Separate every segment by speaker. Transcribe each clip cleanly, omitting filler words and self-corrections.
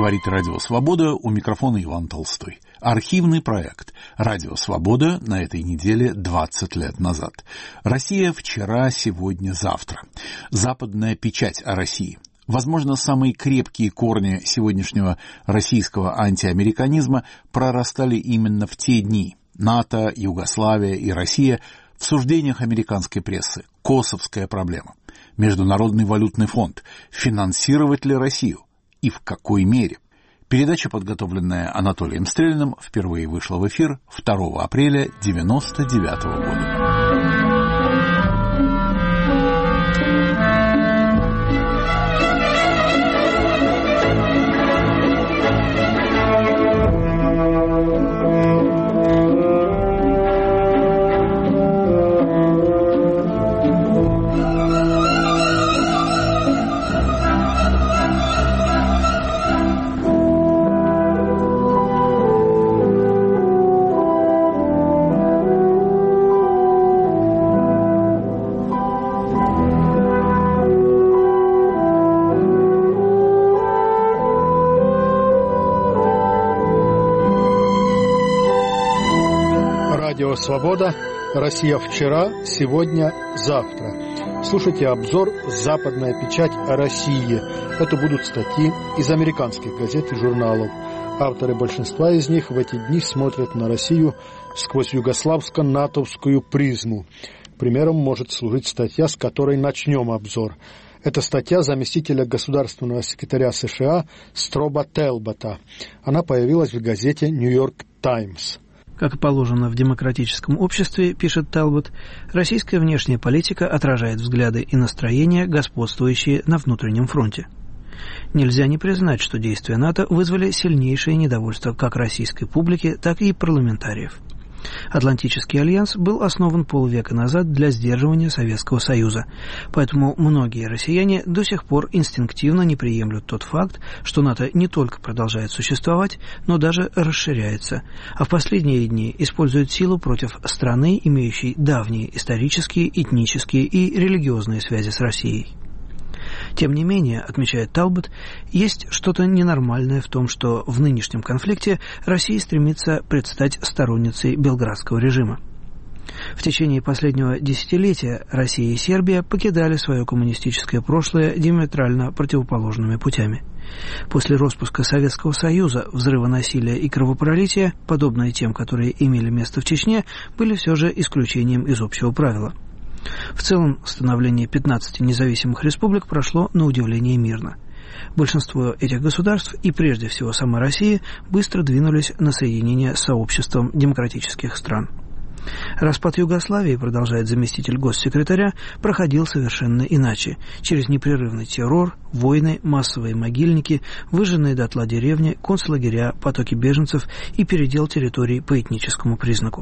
Speaker 1: Говорит Радио Свобода, у микрофона Иван Толстой. Архивный проект «Радио Свобода» на этой неделе 20 лет назад. Россия вчера, сегодня, завтра. Западная печать о России. Возможно, самые крепкие корни сегодняшнего российского антиамериканизма прорастали именно в те дни. НАТО, Югославия и Россия в суждениях американской прессы. Косовская проблема. Международный валютный фонд. Финансировать ли Россию? И в какой мере? Передача, подготовленная Анатолием Стрелиным, впервые вышла в эфир 2 апреля 1999 года.
Speaker 2: Свобода. Россия вчера, сегодня, завтра. Слушайте обзор «Западная печать о России». Это будут статьи из американских газет и журналов. Авторы большинства из них в эти дни смотрят на Россию сквозь югославско-натовскую призму. Примером может служить статья, с которой начнем обзор. Это статья заместителя государственного секретаря США Строба Телбота. Она появилась в газете «Нью-Йорк Таймс».
Speaker 3: Как и положено в демократическом обществе, пишет Талбот, российская внешняя политика отражает взгляды и настроения, господствующие на внутреннем фронте. Нельзя не признать, что действия НАТО вызвали сильнейшее недовольство как российской публики, так и парламентариев. Атлантический альянс был основан полвека назад для сдерживания Советского Союза, поэтому многие россияне до сих пор инстинктивно не приемлют тот факт, что НАТО не только продолжает существовать, но даже расширяется, а в последние дни использует силу против страны, имеющей давние исторические, этнические и религиозные связи с Россией. Тем не менее, отмечает Талбот, есть что-то ненормальное в том, что в нынешнем конфликте Россия стремится предстать сторонницей белградского режима. В течение последнего десятилетия Россия и Сербия покидали свое коммунистическое прошлое диаметрально противоположными путями. После распуска Советского Союза взрывы насилия и кровопролития, подобные тем, которые имели место в Чечне, были все же исключением из общего правила. В целом, становление 15 независимых республик прошло на удивление мирно. Большинство этих государств, и прежде всего сама Россия, быстро двинулись на соединение с сообществом демократических стран. Распад Югославии, продолжает заместитель госсекретаря, проходил совершенно иначе, через непрерывный террор, войны, массовые могильники, выжженные дотла деревни, концлагеря, потоки беженцев и передел территорий по этническому признаку.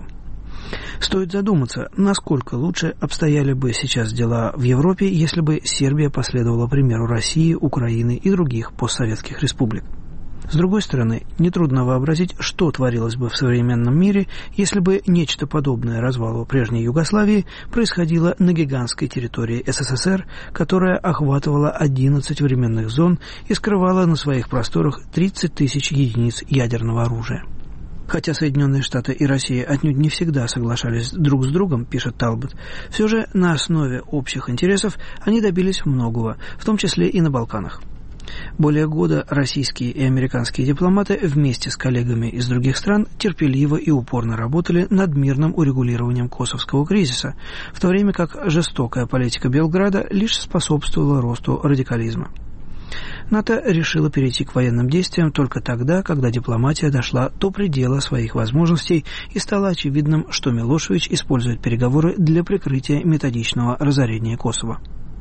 Speaker 3: Стоит задуматься, насколько лучше обстояли бы сейчас дела в Европе, если бы Сербия последовала примеру России, Украины и других постсоветских республик. С другой стороны, нетрудно вообразить, что творилось бы в современном мире, если бы нечто подобное развалу прежней Югославии происходило на гигантской территории СССР, которая охватывала 11 временных зон и скрывала на своих просторах 30 тысяч единиц ядерного оружия. Хотя Соединенные Штаты и Россия отнюдь не всегда соглашались друг с другом, пишет Талбот, все же на основе общих интересов они добились многого, в том числе и на Балканах. Более года российские и американские дипломаты вместе с коллегами из других стран терпеливо и упорно работали над мирным урегулированием косовского кризиса, в то время как жестокая политика Белграда лишь способствовала росту радикализма. НАТО решило перейти к военным действиям только тогда, когда дипломатия дошла до предела своих возможностей и стало очевидным, что Милошевич использует переговоры для прикрытия методичного разорения Косово.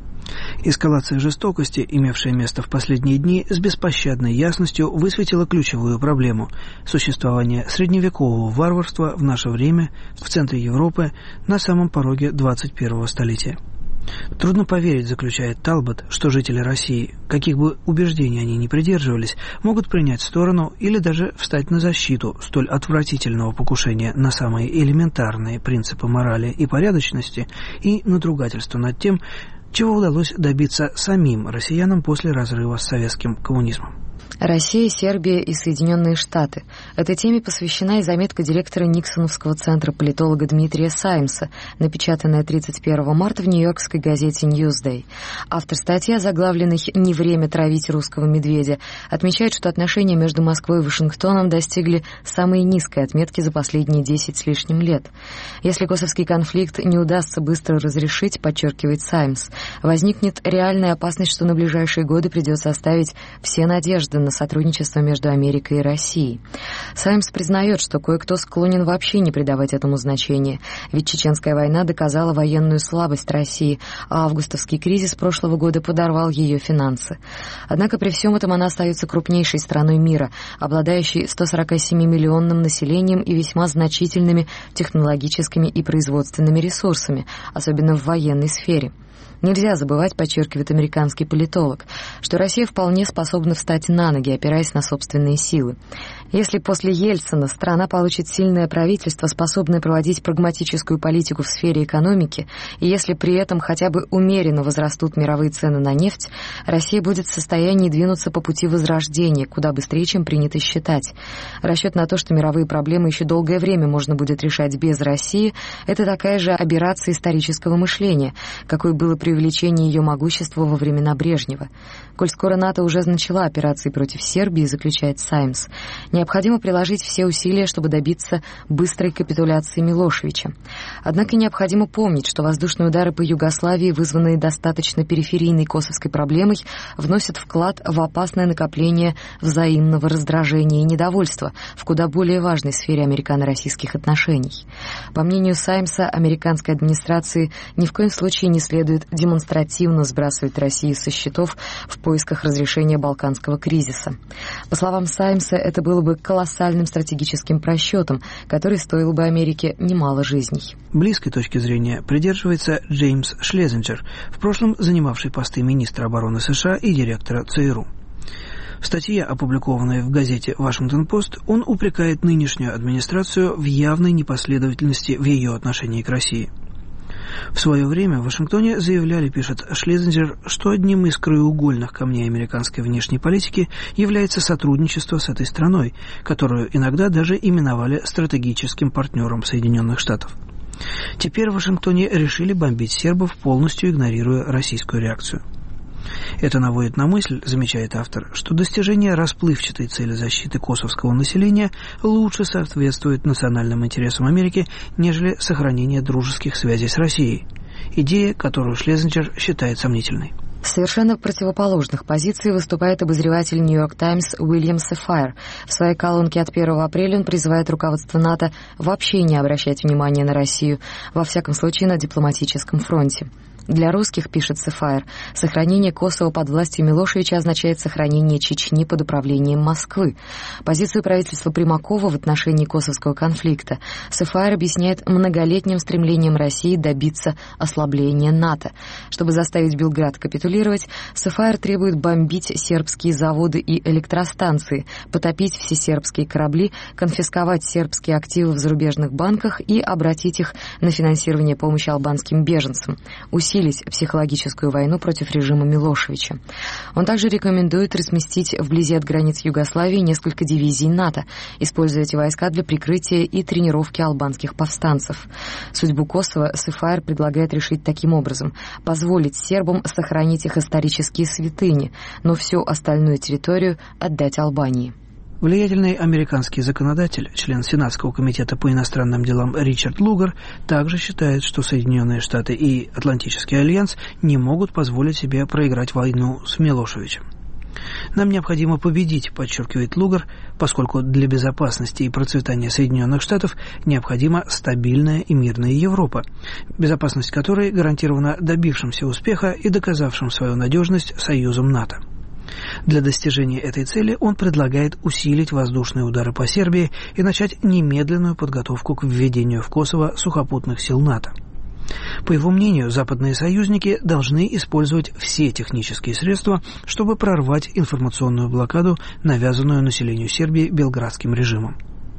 Speaker 3: Эскалация жестокости, имевшая место в последние дни, с беспощадной ясностью высветила ключевую проблему – существование средневекового варварства в наше время в центре Европы на самом пороге 21-го столетия. Трудно поверить, заключает Талбот, что жители России, каких бы убеждений они ни придерживались, могут принять сторону или даже встать на защиту столь отвратительного покушения на самые элементарные принципы морали и порядочности и надругательства над тем, чего удалось добиться самим россиянам после разрыва с советским коммунизмом.
Speaker 4: Россия, Сербия и Соединенные Штаты. Этой теме посвящена и заметка директора Никсоновского центра политолога Дмитрия Саймса, напечатанная 31 марта в нью-йоркской газете Newsday. Автор статьи, озаглавленной «Не время травить русского медведя», отмечает, что отношения между Москвой и Вашингтоном достигли самой низкой отметки за последние 10 с лишним лет. Если косовский конфликт не удастся быстро разрешить, подчеркивает Саймс, возникнет реальная опасность, что на ближайшие годы придется оставить все надежды на сотрудничество между Америкой и Россией. Саймс признает, что кое-кто склонен вообще не придавать этому значения, ведь Чеченская война доказала военную слабость России, а августовский кризис прошлого года подорвал ее финансы. Однако при всем этом она остается крупнейшей страной мира, обладающей 147-миллионным населением и весьма значительными технологическими и производственными ресурсами, особенно в военной сфере. Нельзя забывать, подчеркивает американский политолог, что Россия вполне способна встать на ноги, опираясь на собственные силы. Если после Ельцина страна получит сильное правительство, способное проводить прагматическую политику в сфере экономики, и если при этом хотя бы умеренно возрастут мировые цены на нефть, Россия будет в состоянии двинуться по пути возрождения, куда быстрее, чем принято считать. Расчет на то, что мировые проблемы еще долгое время можно будет решать без России, это такая же аберрация исторического мышления, какой было при увеличении ее могущества во времена Брежнева. Коль скоро НАТО уже начала операции против Сербии, заключает Саймс, необходимо приложить все усилия, чтобы добиться быстрой капитуляции Милошевича. Однако необходимо помнить, что воздушные удары по Югославии, вызванные достаточно периферийной косовской проблемой, вносят вклад в опасное накопление взаимного раздражения и недовольства в куда более важной сфере американо-российских отношений. По мнению Саймса, американской администрации ни в коем случае не следует демонстративно сбрасывать Россию со счетов в поисках разрешения балканского кризиса. По словам Саймса, это было бы колоссальным стратегическим просчетом, который стоил бы Америке немало жизней.
Speaker 3: Близкой точки зрения придерживается Джеймс Шлезинджер, в прошлом занимавший посты министра обороны США и директора ЦРУ. В статье, опубликованной в газете «Вашингтон-Пост», он упрекает нынешнюю администрацию в явной непоследовательности в ее отношении к России. В свое время в Вашингтоне заявляли, пишет Шлезинджер, что одним из краеугольных камней американской внешней политики является сотрудничество с этой страной, которую иногда даже именовали стратегическим партнером Соединенных Штатов. Теперь в Вашингтоне решили бомбить сербов, полностью игнорируя российскую реакцию. Это наводит на мысль, замечает автор, что достижение расплывчатой цели защиты косовского населения лучше соответствует национальным интересам Америки, нежели сохранение дружеских связей с Россией. Идея, которую Шлезинджер считает сомнительной.
Speaker 4: С совершенно противоположных позиций выступает обозреватель «Нью-Йорк Таймс» Уильям Сефайр. В своей колонке от 1 апреля он призывает руководство НАТО вообще не обращать внимания на Россию, во всяком случае на дипломатическом фронте. Для русских, пишет Сефайр, сохранение Косово под властью Милошевича означает сохранение Чечни под управлением Москвы. Позицию правительства Примакова в отношении косовского конфликта Сефайр объясняет многолетним стремлением России добиться ослабления НАТО. Чтобы заставить Белград капитулировать, Сефайр требует бомбить сербские заводы и электростанции, потопить все сербские корабли, конфисковать сербские активы в зарубежных банках и обратить их на финансирование помощи албанским беженцам, усилить психологическую войну против режима Милошевича. Он также рекомендует разместить вблизи от границ Югославии несколько дивизий НАТО, используя эти войска для прикрытия и тренировки албанских повстанцев. Судьбу Косово Сефайр предлагает решить таким образом: позволить сербам сохранить их исторические святыни, но всю остальную территорию отдать Албании.
Speaker 3: Влиятельный американский законодатель, член Сенатского комитета по иностранным делам Ричард Лугар, также считает, что Соединенные Штаты и Атлантический альянс не могут позволить себе проиграть войну с Милошевичем. «Нам необходимо победить», — подчеркивает Лугар, поскольку для безопасности и процветания Соединенных Штатов необходима стабильная и мирная Европа, безопасность которой гарантирована добившимся успеха и доказавшим свою надежность союзом НАТО. Для достижения этой цели он предлагает усилить воздушные удары по Сербии и начать немедленную подготовку к введению в Косово сухопутных сил НАТО. По его мнению, западные союзники должны использовать все технические средства, чтобы прорвать информационную блокаду, навязанную населению Сербии белградским режимом.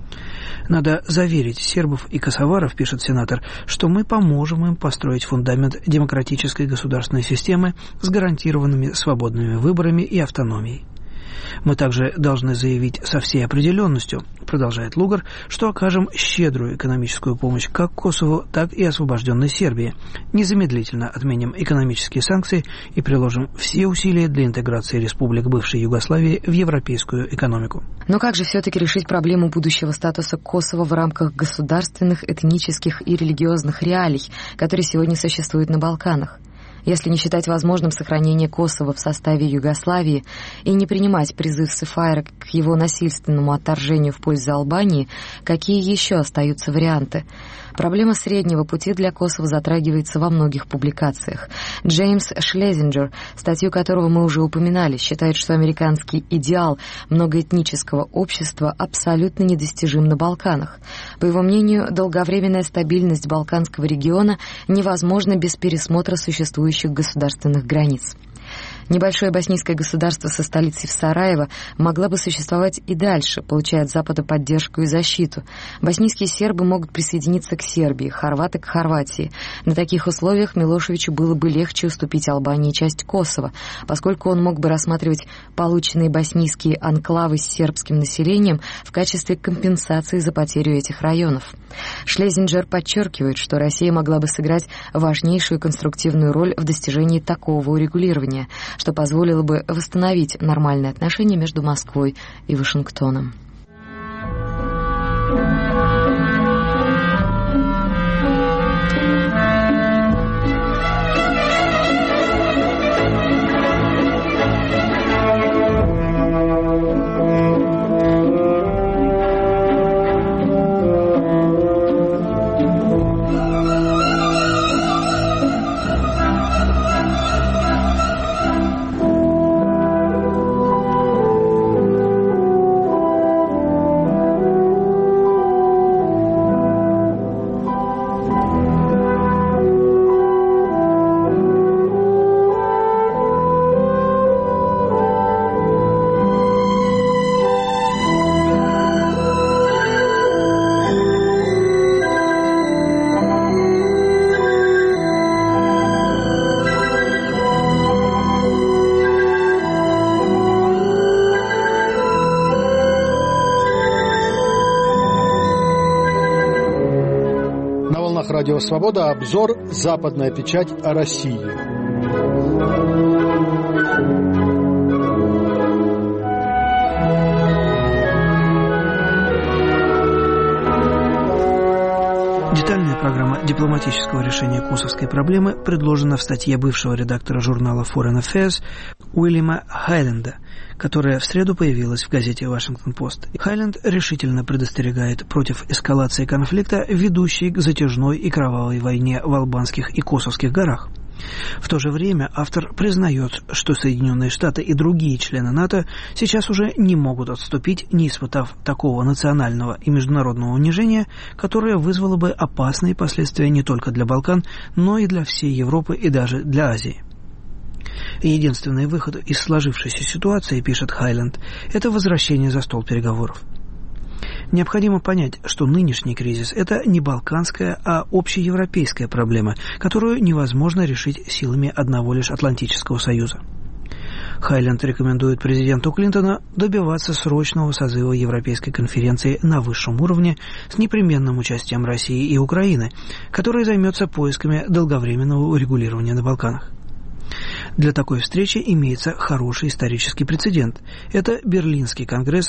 Speaker 3: «Надо заверить сербов и косоваров, — пишет сенатор, — что мы поможем им построить фундамент демократической государственной системы с гарантированными свободными выборами и автономией. Мы также должны заявить со всей определенностью, продолжает Лугар, что окажем щедрую экономическую помощь как Косову, так и освобожденной Сербии. Незамедлительно отменим экономические санкции и приложим все усилия для интеграции республик бывшей Югославии в европейскую экономику.
Speaker 4: Но как же все-таки решить проблему будущего статуса Косово в рамках государственных, этнических и религиозных реалий, которые сегодня существуют на Балканах? Если не считать возможным сохранение Косово в составе Югославии и не принимать призыв Сефайра к его насильственному отторжению в пользу Албании, какие еще остаются варианты? Проблема среднего пути для Косово затрагивается во многих публикациях. Джеймс Шлезинджер, статью которого мы уже упоминали, считает, что американский идеал многоэтнического общества абсолютно недостижим на Балканах. По его мнению, долговременная стабильность Балканского региона невозможна без пересмотра существующих государственных границ. Небольшое боснийское государство со столицей в Сараево могло бы существовать и дальше, получая от Запада поддержку и защиту. Боснийские сербы могут присоединиться к Сербии, хорваты к Хорватии. На таких условиях Милошевичу было бы легче уступить Албании часть Косово, поскольку он мог бы рассматривать полученные боснийские анклавы с сербским населением в качестве компенсации за потерю этих районов. Шлезинджер подчеркивает, что Россия могла бы сыграть важнейшую конструктивную роль в достижении такого урегулирования, что позволило бы восстановить нормальные отношения между Москвой и Вашингтоном.
Speaker 2: Радио «Свобода», обзор «Западная печать о России».
Speaker 3: Детальная программа дипломатического решения косовской проблемы предложена в статье бывшего редактора журнала Foreign Affairs Уильяма Хайленда, которая в среду появилась в газете «Вашингтон-Пост». Хайленд решительно предостерегает против эскалации конфликта, ведущей к затяжной и кровавой войне в Албанских и Косовских горах. В то же время автор признает, что Соединенные Штаты и другие члены НАТО сейчас уже не могут отступить, не испытав такого национального и международного унижения, которое вызвало бы опасные последствия не только для Балкан, но и для всей Европы и даже для Азии. Единственный выход из сложившейся ситуации, пишет Хайленд, это возвращение за стол переговоров. Необходимо понять, что нынешний кризис – это не балканская, а общеевропейская проблема, которую невозможно решить силами одного лишь Атлантического союза. Хайленд рекомендует президенту Клинтону добиваться срочного созыва Европейской конференции на высшем уровне с непременным участием России и Украины, которая займется поисками долговременного урегулирования на Балканах. Для такой встречи имеется хороший исторический прецедент. Это Берлинский конгресс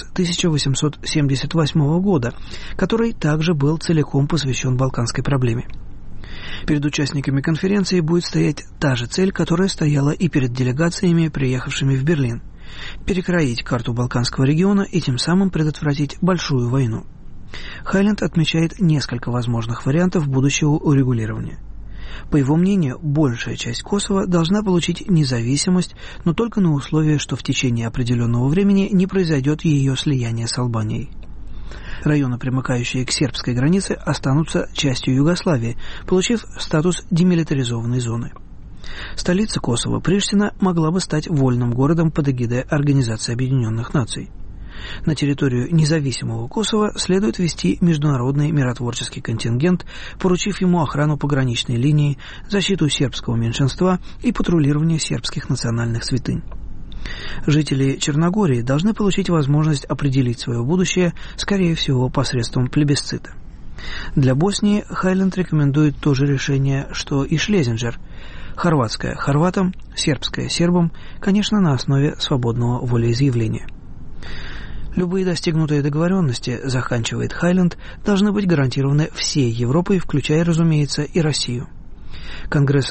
Speaker 3: 1878 года, который также был целиком посвящен балканской проблеме. Перед участниками конференции будет стоять та же цель, которая стояла и перед делегациями, приехавшими в Берлин – перекроить карту Балканского региона и тем самым предотвратить большую войну. Хайленд отмечает несколько возможных вариантов будущего урегулирования. По его мнению, большая часть Косово должна получить независимость, но только на условии, что в течение определенного времени не произойдет ее слияние с Албанией. Районы, примыкающие к сербской границе, останутся частью Югославии, получив статус демилитаризованной зоны. Столица Косово, Приштина, могла бы стать вольным городом под эгидой Организации Объединенных Наций. На территорию независимого Косово следует вести международный миротворческий контингент, поручив ему охрану пограничной линии, защиту сербского меньшинства и патрулирование сербских национальных святынь. Жители Черногории должны получить возможность определить свое будущее, скорее всего, посредством плебисцита. Для Боснии Хайленд рекомендует то же решение, что и Шлезинджер. Хорватское – хорватам, сербское – сербам, конечно, на основе свободного волеизъявления. Любые достигнутые договоренности, заканчивает Хайленд, должны быть гарантированы всей Европой, включая, разумеется, и Россию. Конгресс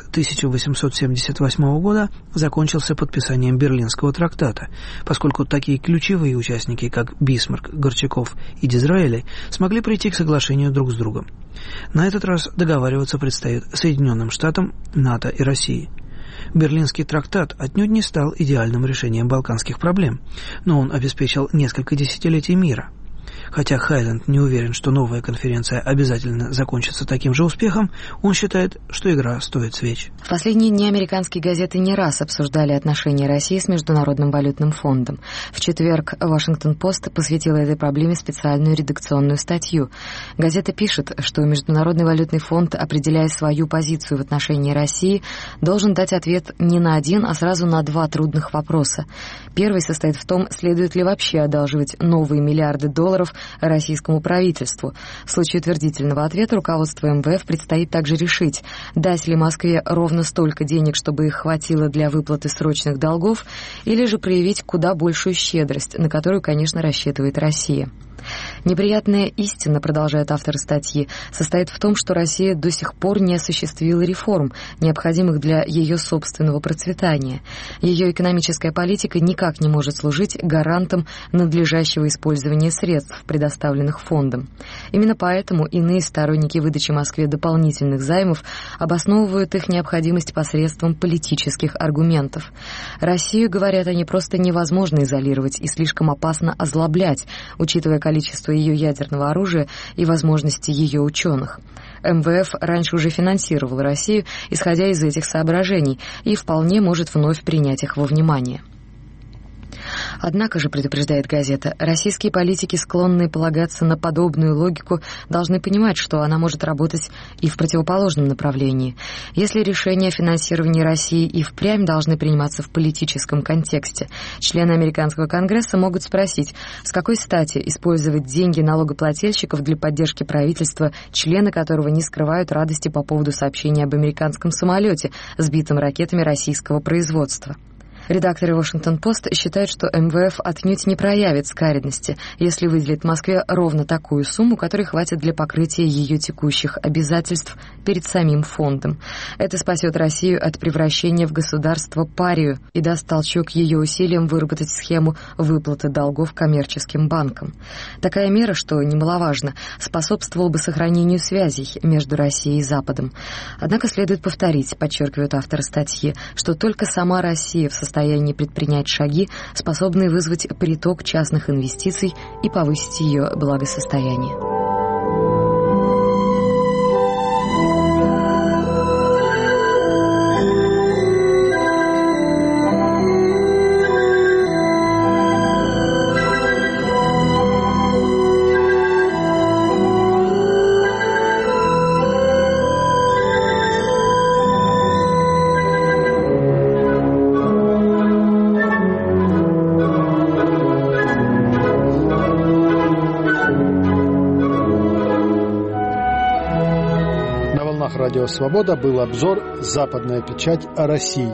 Speaker 3: 1878 года закончился подписанием Берлинского трактата, поскольку такие ключевые участники, как Бисмарк, Горчаков и Дизраэли, смогли прийти к соглашению друг с другом. На этот раз договариваться предстоит Соединенным Штатам, НАТО и России. Берлинский трактат отнюдь не стал идеальным решением балканских проблем, но он обеспечил несколько десятилетий мира. Хотя Хайленд не уверен, что новая конференция обязательно закончится таким же успехом, он считает, что игра стоит свеч.
Speaker 4: В последние дни американские газеты не раз обсуждали отношения России с Международным валютным фондом. В четверг «Вашингтон-Пост» посвятила этой проблеме специальную редакционную статью. Газета пишет, что Международный валютный фонд, определяя свою позицию в отношении России, должен дать ответ не на один, а сразу на два трудных вопроса. Первый состоит в том, следует ли вообще одалживать новые миллиарды долларов российскому правительству. В случае утвердительного ответа руководству МВФ предстоит также решить, дать ли Москве ровно столько денег, чтобы их хватило для выплаты срочных долгов, или же проявить куда большую щедрость, на которую, конечно, рассчитывает Россия. Неприятная истина, продолжает автор статьи, состоит в том, что Россия до сих пор не осуществила реформ, необходимых для ее собственного процветания. Ее экономическая политика никак не может служить гарантом надлежащего использования средств, предоставленных фондом. Именно поэтому иные сторонники выдачи Москве дополнительных займов обосновывают их необходимость посредством политических аргументов. Россию, говорят они, просто невозможно изолировать и слишком опасно озлоблять, учитывая количество ее ядерного оружия и возможности ее ученых. МВФ раньше уже финансировал Россию, исходя из этих соображений, и вполне может вновь принять их во внимание. Однако же, предупреждает газета, российские политики, склонные полагаться на подобную логику, должны понимать, что она может работать и в противоположном направлении. Если решения о финансировании России и впрямь должны приниматься в политическом контексте, члены американского Конгресса могут спросить, с какой стати использовать деньги налогоплательщиков для поддержки правительства, члены которого не скрывают радости по поводу сообщения об американском самолете, сбитом ракетами российского производства. Редакторы «Вашингтон-Пост» считают, что МВФ отнюдь не проявит скаредности, если выделит Москве ровно такую сумму, которой хватит для покрытия ее текущих обязательств перед самим фондом. Это спасет Россию от превращения в государство-парию и даст толчок ее усилиям выработать схему выплаты долгов коммерческим банкам. Такая мера, что немаловажно, способствовала бы сохранению связей между Россией и Западом. Однако следует повторить, подчеркивают авторы статьи, что только сама Россия в состоянии предпринять шаги, способные вызвать приток частных инвестиций и повысить ее благосостояние.
Speaker 2: Радио «Свобода» был обзор «Западная печать о России».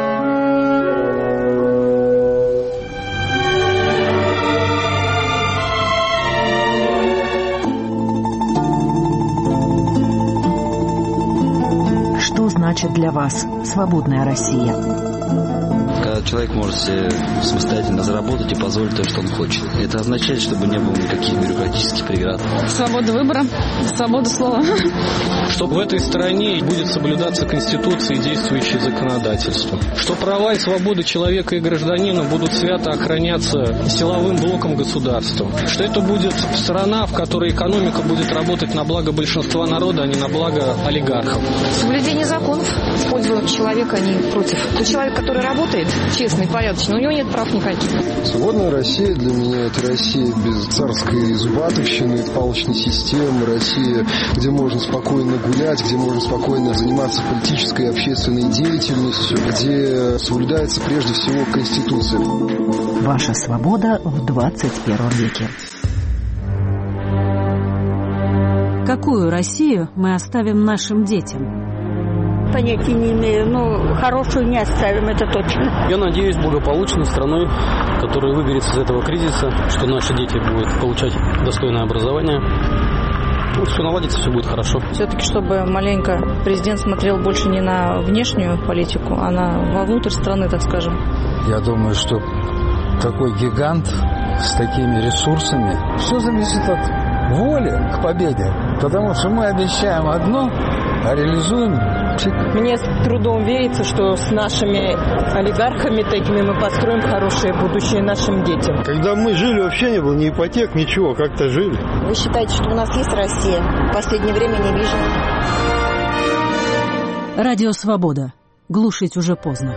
Speaker 5: Что значит для вас свободная Россия?
Speaker 6: Когда человек может себе самостоятельно заработать и позволить то, что он хочет. Это означает, чтобы не было никаких бюрократических преград.
Speaker 7: Свобода выбора, свобода слова.
Speaker 8: Чтобы в этой стране будет соблюдаться Конституция и действующее законодательство. Что права и свободы человека и гражданина будут свято охраняться силовым блоком государства. Что это будет страна, в которой экономика будет работать на благо большинства народа, а не на благо олигархов.
Speaker 7: Соблюдение законов в пользу человека, а не против. Тот человек, который работает, честный, порядочный. У него нет прав никаких.
Speaker 9: Свободная Россия для меня — это Россия без царской зубатовщины, палочной системы, Россия, где можно спокойно гулять, где можно спокойно заниматься политической и общественной деятельностью, где соблюдается прежде всего Конституция.
Speaker 5: Ваша свобода в 21 веке.
Speaker 10: Какую Россию мы оставим нашим детям?
Speaker 11: Понятия не имею, но хорошую не оставим, это точно.
Speaker 8: Я надеюсь, благополучной страной, которая выберется из этого кризиса, что наши дети будут получать достойное образование. Вот все наладится, все будет хорошо.
Speaker 7: Все-таки, чтобы маленько президент смотрел больше не на внешнюю политику, а вовнутрь страны, так скажем.
Speaker 12: Я думаю, что такой гигант с такими ресурсами, все зависит от воли к победе. Потому что мы обещаем одно, а реализуем.
Speaker 13: Мне с трудом верится, что с нашими олигархами такими мы построим хорошее будущее нашим детям.
Speaker 2: Когда мы жили, вообще не было ни ипотек, ничего, как-то жили.
Speaker 14: Вы считаете, что у нас есть Россия? В последнее время не вижу.
Speaker 10: Радио «Свобода». Глушить уже поздно.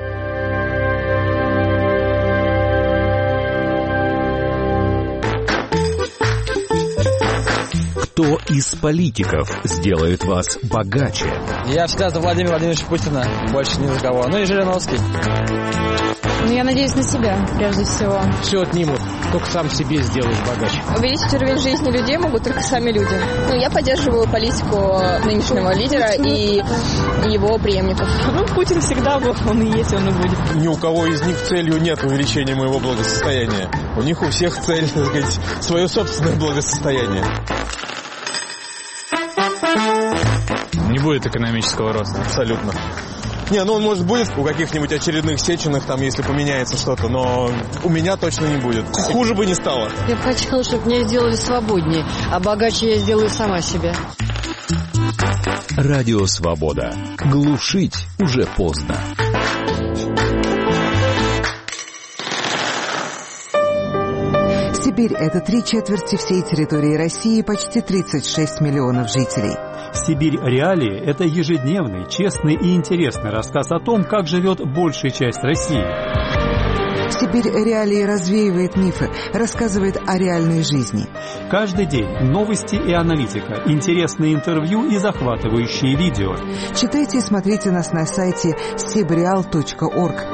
Speaker 15: Кто из политиков сделает вас богаче?
Speaker 16: Я всегда за Владимира Владимировича Путина, больше ни за кого. Ну и Жириновский.
Speaker 7: Я надеюсь на себя, прежде всего.
Speaker 17: Все отнимут, только сам себе сделаешь богаче.
Speaker 7: Увеличить уровень жизни людей могут только сами люди.
Speaker 18: Я поддерживаю политику нынешнего лидера и его преемников.
Speaker 13: Путин всегда был, он и есть, он и будет.
Speaker 19: Ни у кого из них целью нет увеличения моего благосостояния. У них у всех цель, так сказать, свое собственное благосостояние.
Speaker 17: Не будет экономического роста.
Speaker 19: Абсолютно. Не, он, может, будет у каких-нибудь очередных Сеченых, там, если поменяется что-то, но у меня точно не будет. Хуже бы не стало.
Speaker 20: Я бы хотела, чтобы меня сделали свободнее, а богаче я сделаю сама себя.
Speaker 15: Радио «Свобода». Глушить уже поздно.
Speaker 21: Сибирь – это 3/4 всей территории России, почти 36 миллионов жителей.
Speaker 22: «Сибирь. Реалии» – это ежедневный, честный и интересный рассказ о том, как живет большая часть России.
Speaker 21: «Сибирь. Реалии» развеивает мифы, рассказывает о реальной жизни.
Speaker 22: Каждый день новости и аналитика, интересные интервью и захватывающие видео.
Speaker 21: Читайте и смотрите нас на сайте sibreal.org.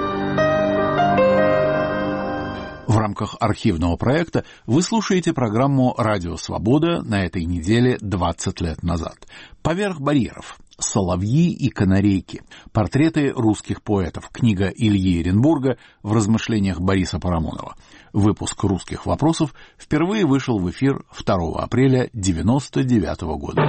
Speaker 1: В рамках архивного проекта вы слушаете программу «Радио Свобода» на этой неделе 20 лет назад. «Поверх барьеров. Соловьи и канарейки. Портреты русских поэтов». Книга Ильи Эренбурга в размышлениях Бориса Парамонова. Выпуск «Русских вопросов» впервые вышел в эфир 2 апреля 1999 года.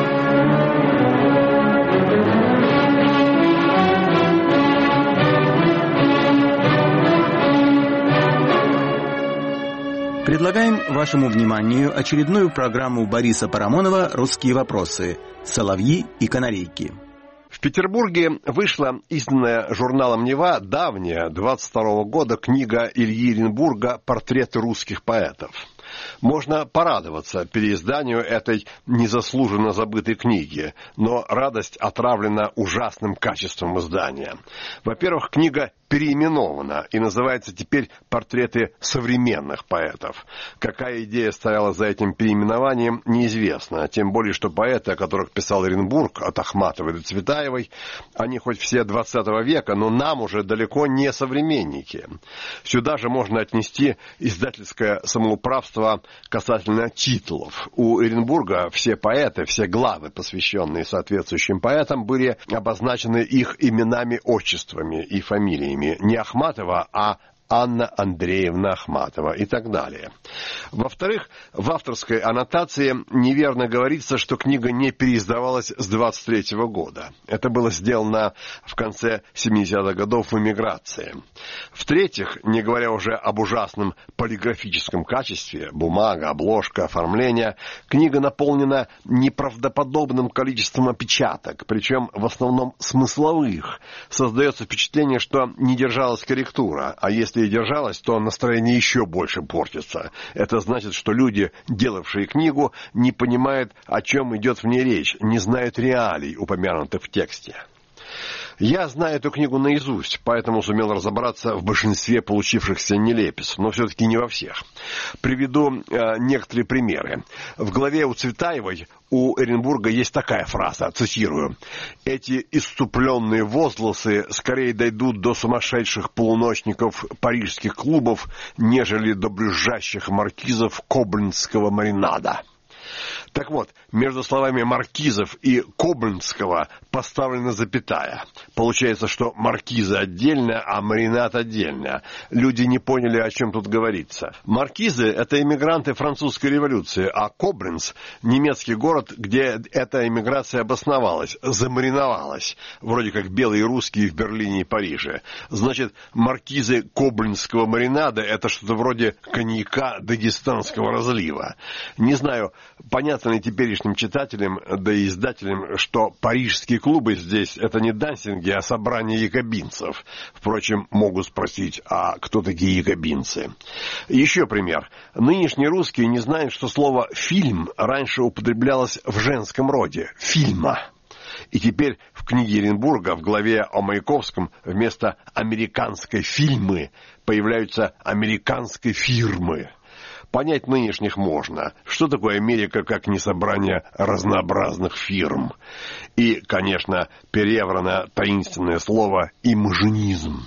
Speaker 23: Предлагаем вашему вниманию очередную программу Бориса Парамонова «Русские вопросы. Соловьи и канарейки».
Speaker 24: В Петербурге вышла изданная журналом «Нева» давняя, 22 года, книга Ильи Эренбурга «Портреты русских поэтов». Можно порадоваться переизданию этой незаслуженно забытой книги, но радость отравлена ужасным качеством издания. Во-первых, книга переименована и называется теперь «Портреты современных поэтов». Какая идея стояла за этим переименованием, неизвестно. Тем более, что поэты, о которых писал Эренбург, от Ахматовой до Цветаевой, они хоть все 20 века, но нам уже далеко не современники. Сюда же можно отнести издательское самоуправство касательно титулов. У Эренбурга все поэты, все главы, посвященные соответствующим поэтам, были обозначены их именами, отчествами и фамилиями. Не Ахматова, а Анна Андреевна Ахматова и так далее. Во-вторых, в авторской аннотации неверно говорится, что книга не переиздавалась с 23 года. Это было сделано в конце 70-х годов в эмиграции. В-третьих, не говоря уже об ужасном полиграфическом качестве, бумага, обложка, оформление, книга наполнена неправдоподобным количеством опечаток, причем в основном смысловых. Создается впечатление, что не держалась корректура, а если и держалась, то настроение еще больше портится. Это значит, что люди, делавшие книгу, не понимают, о чем идет в ней речь, не знают реалий, упомянутых в тексте. Я знаю эту книгу наизусть, поэтому сумел разобраться в большинстве получившихся нелепиц, но все-таки не во всех. Приведу некоторые примеры. В главе у Цветаевой у Эренбурга есть такая фраза, цитирую: «Эти исступленные возгласы скорее дойдут до сумасшедших полуночников парижских клубов, нежели до брюзжащих маркизов кобленского маринада». Так вот, между словами маркизов и кобленского поставлена запятая. Получается, что маркизы отдельно, а маринад отдельно. Люди не поняли, о чем тут говорится. Маркизы – это эмигранты французской революции, а Кобленц – немецкий город, где эта эмиграция обосновалась, замариновалась. Вроде как белые русские в Берлине и Париже. Значит, маркизы кобленского маринада – это что-то вроде коньяка дагестанского разлива. Не знаю, понятно ли теперешним читателям, да и издателям, что парижские клубы здесь это не дансинги, а собрание якобинцев. Впрочем, могут спросить, а кто такие якобинцы? Еще пример. Нынешние русские не знают, что слово «фильм» раньше употреблялось в женском роде – «фильма». И теперь в книге Эренбурга в главе о Маяковском вместо «американской фильмы» появляются «американской фирмы». Понять нынешних можно. Что такое Америка, как не собрание разнообразных фирм? И, конечно, переврано таинственное слово «имажинизм».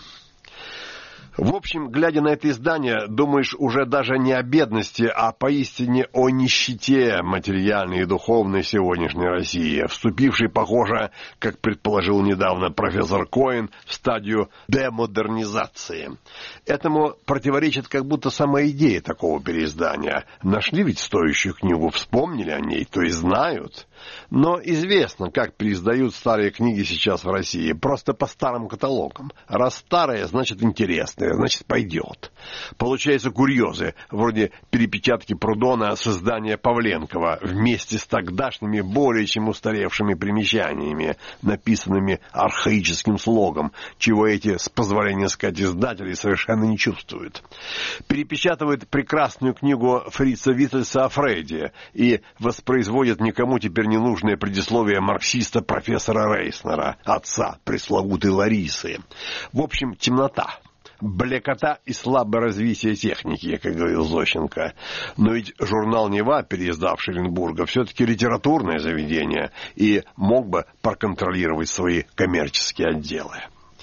Speaker 24: В общем, глядя на это издание, думаешь уже даже не о бедности, а поистине о нищете материальной и духовной сегодняшней России, вступившей, похоже, как предположил недавно профессор Коэн, в стадию демодернизации. Этому противоречит как будто сама идея такого переиздания. Нашли ведь стоящую книгу, вспомнили о ней, то есть знают. Но известно, как переиздают старые книги сейчас в России, просто по старым каталогам. Раз старые, значит интересные, значит пойдет. Получаются курьезы, вроде перепечатки Прудона с издания Павленкова, вместе с тогдашними более чем устаревшими примечаниями, написанными архаическим слогом, чего эти, с позволения сказать, издатели совершенно не чувствуют. Перепечатывают прекрасную книгу Фрица Виттельса о Фрейде и воспроизводят никому теперь ненужное предисловие марксиста профессора Рейснера, отца пресловутой Ларисы. В общем, темнота, блекота и слабое развитие техники, как говорил Зощенко. Но ведь журнал «Нева», переиздавший Эренбурга, все-таки литературное заведение и мог бы проконтролировать свои коммерческие отделы.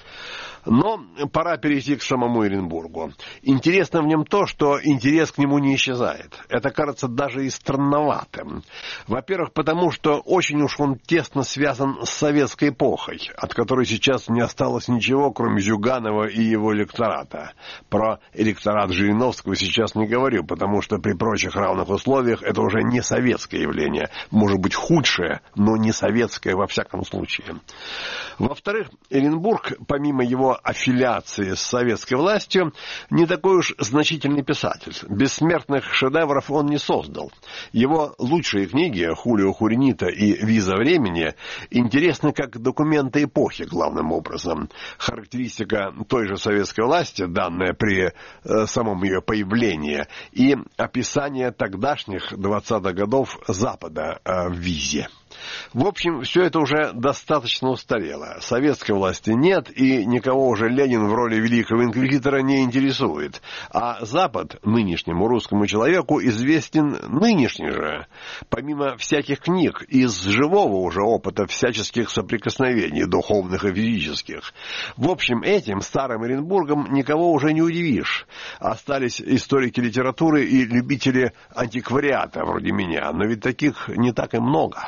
Speaker 24: Но пора перейти к самому Эренбургу. Интересно в нем то, что интерес к нему не исчезает. Это кажется даже и странноватым. Во-первых, потому что очень уж он тесно связан с советской эпохой, от которой сейчас не осталось ничего, кроме Зюганова и его электората. Про электорат Жириновского сейчас не говорю, потому что при прочих равных условиях это уже не советское явление. Может быть худшее, но не советское во всяком случае. Во-вторых, Эренбург, помимо его аффилиации с советской властью, не такой уж значительный писатель. Бессмертных шедевров он не создал. Его лучшие книги «Хулио Хуринита» и «Виза времени» интересны как документы эпохи, главным образом. Характеристика той же советской власти, данная при самом ее появлении, и описание тогдашних 20-х годов Запада в «Визе». В общем, все это уже достаточно устарело. Советской власти нет, и никого уже Ленин в роли великого инквизитора не интересует. А Запад нынешнему русскому человеку известен нынешний же. Помимо всяких книг, из живого уже опыта всяческих соприкосновений, духовных и физических. В общем, этим старым Эренбургом никого уже не удивишь. Остались историки литературы и любители антиквариата, вроде меня, но ведь таких не так и много.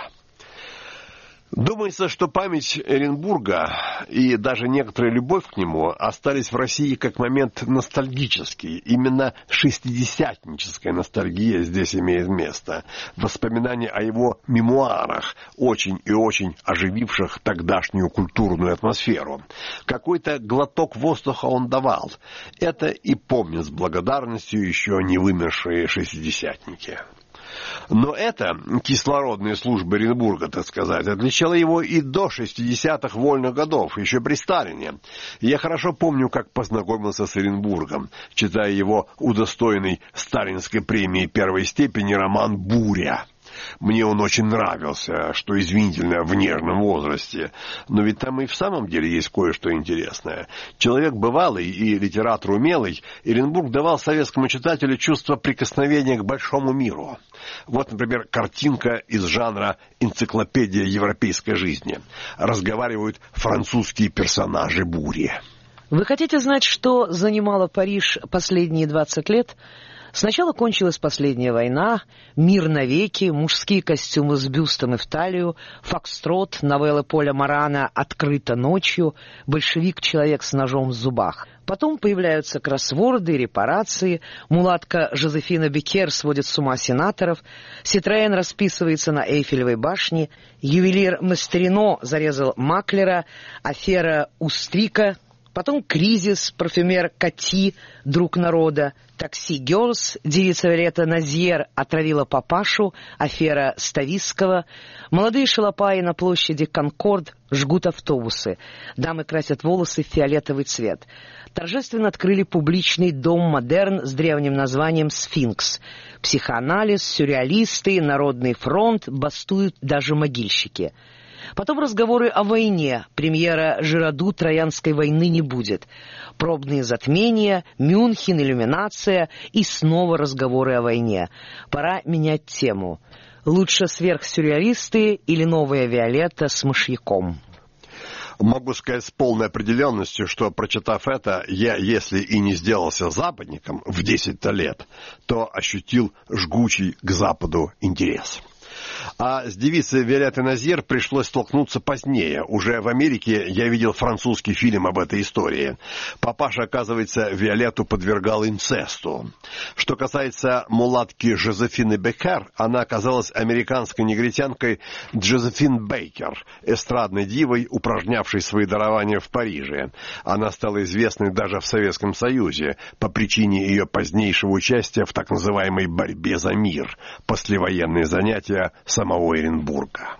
Speaker 24: Думается, что память Эренбурга и даже некоторая любовь к нему остались в России как момент ностальгический. Именно шестидесятническая ностальгия здесь имеет место. Воспоминания о его мемуарах, очень и очень ожививших тогдашнюю культурную атмосферу. Какой-то глоток воздуха он давал. Это и помнят с благодарностью еще не вымершие шестидесятники. Но эта кислородная служба Эренбурга, так сказать, отличала его и до 60-х вольных годов, еще при Сталине. Я хорошо помню, как познакомился с Эренбургом, читая его удостоенный сталинской премии первой степени роман «Буря». Мне он очень нравился, что извинительно в нежном возрасте. Но ведь там и в самом деле есть кое-что интересное. Человек бывалый и литератор умелый, Эренбург давал советскому читателю чувство прикосновения к большому миру. Вот, например, картинка из жанра «Энциклопедия европейской жизни». Разговаривают французские персонажи бури.
Speaker 3: Вы хотите знать, что занимало Париж последние 20 лет? Сначала кончилась последняя война, мир навеки, мужские костюмы с бюстом и в талию, фокстрот, новеллы Поля Морана «Открыто ночью», большевик-человек с ножом в зубах. Потом появляются кроссворды и репарации, мулатка Жозефина Беккер сводит с ума сенаторов, Ситроен расписывается на Эйфелевой башне, ювелир Мастерино зарезал маклера, афера Устрика. Потом кризис, парфюмер Кати, друг народа, такси Гёрс, девица Виолетта Назьер отравила папашу, афера Ставицкого, молодые шалопаи на площади Конкорд жгут автобусы, дамы красят волосы в фиолетовый цвет. Торжественно открыли публичный дом «Модерн» с древним названием «Сфинкс». Психоанализ, сюрреалисты, Народный фронт, бастуют даже могильщики. Потом разговоры о войне. Премьера «Жираду» Троянской войны не будет. Пробные затмения, Мюнхен, иллюминация и снова разговоры о войне. Пора менять тему. Лучше сверхсюрреалисты или новая Виолетта с мышьяком.
Speaker 24: Могу сказать с полной определенностью, что, прочитав это, я, если и не сделался западником в 10 лет, то ощутил жгучий к Западу интерес. А с девицей Виолеттой Назьер пришлось столкнуться позднее. Уже в Америке я видел французский фильм об этой истории. Папаша, оказывается, Виолетту подвергал инцесту. Что касается мулатки Жозефины Беккер, она оказалась американской негритянкой Джозефин Бейкер, эстрадной дивой, упражнявшей свои дарования в Париже. Она стала известной даже в Советском Союзе по причине ее позднейшего участия в так называемой «борьбе за мир», послевоенные занятия самого Эренбурга.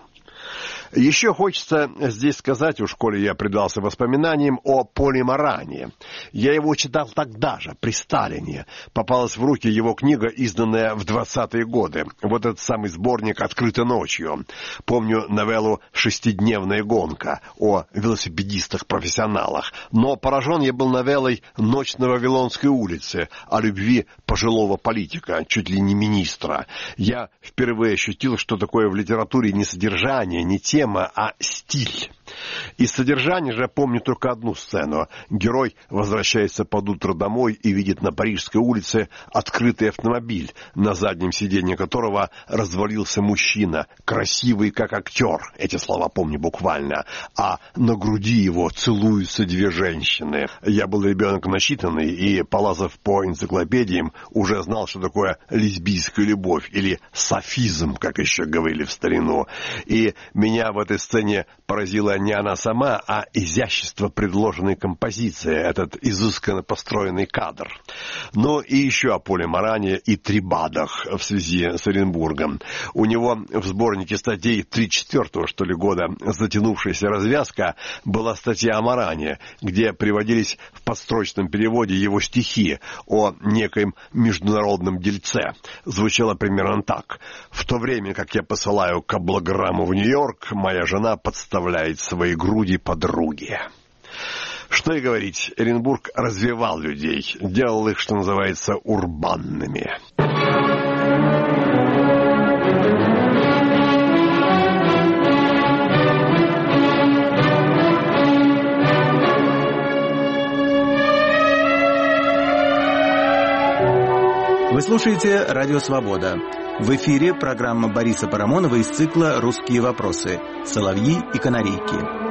Speaker 24: Еще хочется здесь сказать, уж коли я предался воспоминаниям, о Поле Моране. Я его читал тогда же, при Сталине. Попалась в руки его книга, изданная в 20-е годы. Вот этот самый сборник «Открыто ночью». Помню новеллу «Шестидневная гонка» о велосипедистах-профессионалах. Но поражен я был новеллой «Ночь на Вавилонской улице» о любви пожилого политика, чуть ли не министра. Я впервые ощутил, что такое в литературе не содержание, не тема, а стиль. Из содержания же помню только одну сцену. Герой возвращается под утро домой и видит на Парижской улице открытый автомобиль, на заднем сиденье которого развалился мужчина, красивый как актер, эти слова помню буквально, а на груди его целуются две женщины. Я был ребенок начитанный и, полазав по энциклопедиям, уже знал, что такое лесбийская любовь или софизм, как еще говорили в старину. И меня в этой сцене поразила не она сама, а изящество предложенной композиции, этот изысканно построенный кадр. Ну и еще о Поле Моране и Трибадах в связи с Эренбургом. У него в сборнике статей 34-го, что ли, года «Затянувшаяся развязка» была статья о Моране, где приводились в подстрочном переводе его стихи о некоем международном дельце. Звучало примерно так: «В то время, как я посылаю каблограмму в Нью-Йорк, моя жена подставляет свои груди подруге». Что и говорить, Эренбург развивал людей, делал их, что называется, урбанными.
Speaker 23: Вы слушаете «Радио Свобода». В эфире программа Бориса Парамонова из цикла «Русские вопросы». Соловьи и канарейки.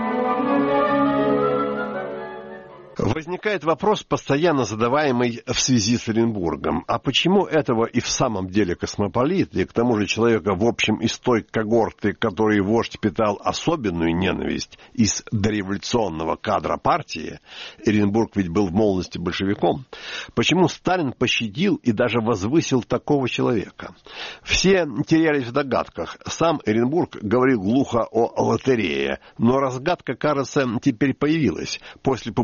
Speaker 24: Возникает вопрос, постоянно задаваемый в связи с Эренбургом. А почему этого и в самом деле космополит, и к тому же человека в общем из той когорты, которой вождь питал особенную ненависть из дореволюционного кадра партии, Эренбург ведь был в молодости большевиком, почему Сталин пощадил и даже возвысил такого человека? Все терялись в догадках. Сам Эренбург говорил глухо о лотерее, но разгадка, кажется, теперь появилась. После публикации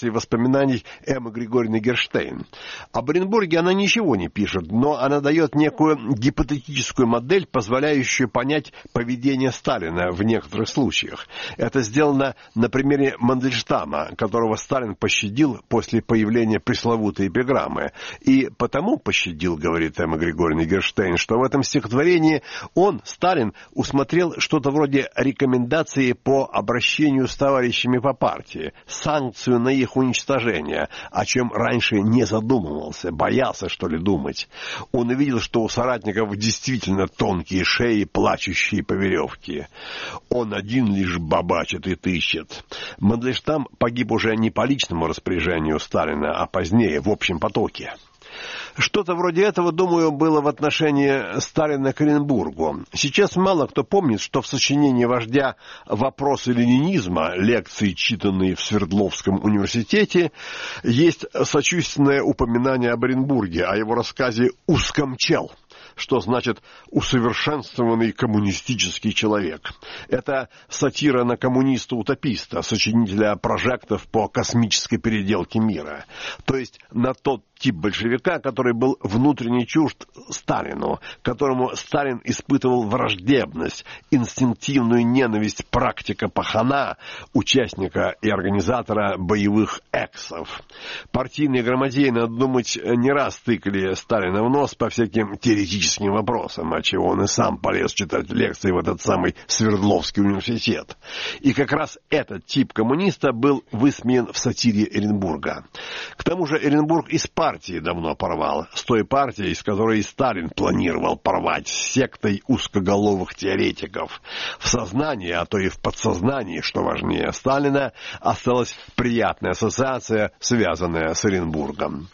Speaker 24: редакции воспоминаний Эммы Григорьевны Герштейн. Об Оренбурге она ничего не пишет, но она дает некую гипотетическую модель, позволяющую понять поведение Сталина в некоторых случаях. Это сделано на примере Мандельштама, которого Сталин пощадил после появления пресловутой эпиграммы. И потому пощадил, говорит Эмма Григорьевна Герштейн, что в этом стихотворении он, Сталин, усмотрел что-то вроде рекомендации по обращению с товарищами по партии, санкцию на их уничтожение, о чем раньше не задумывался, боялся, что ли, думать. Он увидел, что у соратников действительно тонкие шеи, плачущие по веревке. Он один лишь бабачит и тыщет. Мандельштам погиб уже не по личному распоряжению Сталина, а позднее, в общем потоке. Что-то вроде этого, думаю, было в отношении Сталина к Оренбургу. Сейчас мало кто помнит, что в сочинении вождя «Вопросы ленинизма», лекции, читанные в Свердловском университете, есть сочувственное упоминание об Оренбурге, о его рассказе «Ускомчел», что значит «усовершенствованный коммунистический человек». Это сатира на коммуниста-утописта, сочинителя прожектов по космической переделке мира. То есть на тот тип большевика, который был внутренне чужд Сталину, которому Сталин испытывал враждебность, инстинктивную ненависть практика пахана, участника и организатора боевых эксов. Партийные грамотеи, надо думать, не раз тыкали Сталина в нос по всяким теоретическим вопросам, отчего он и сам полез читать лекции в этот самый Свердловский университет. И как раз этот тип коммуниста был высмеян в сатире Оренбурга. К тому же Оренбург из партии давно порвал, с той партией, из которой и Сталин планировал порвать, с сектой узкоголовых теоретиков. В сознании, а то и в подсознании, что важнее Сталина, осталась приятная ассоциация, связанная с Оренбургом.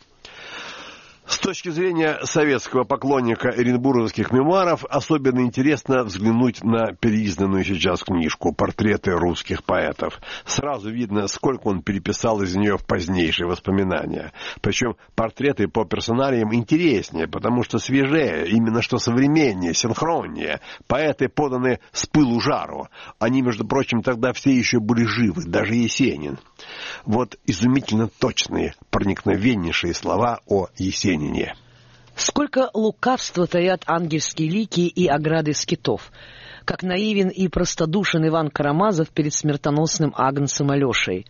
Speaker 24: С точки зрения советского поклонника оренбургских мемуаров, особенно интересно взглянуть на переизданную сейчас книжку «Портреты русских поэтов». Сразу видно, сколько он переписал из нее в позднейшие воспоминания. Причем портреты по персоналиям интереснее, потому что свежее, именно что современнее, синхроннее. Поэты поданы с пылу жару. Они, между прочим, тогда все еще были живы, даже Есенин. Вот изумительно точные, проникновеннейшие слова о Есенине.
Speaker 3: Сколько лукавства таят ангельские лики и ограды скитов, как наивен и простодушен Иван Карамазов перед смертоносным агнцем Алешей.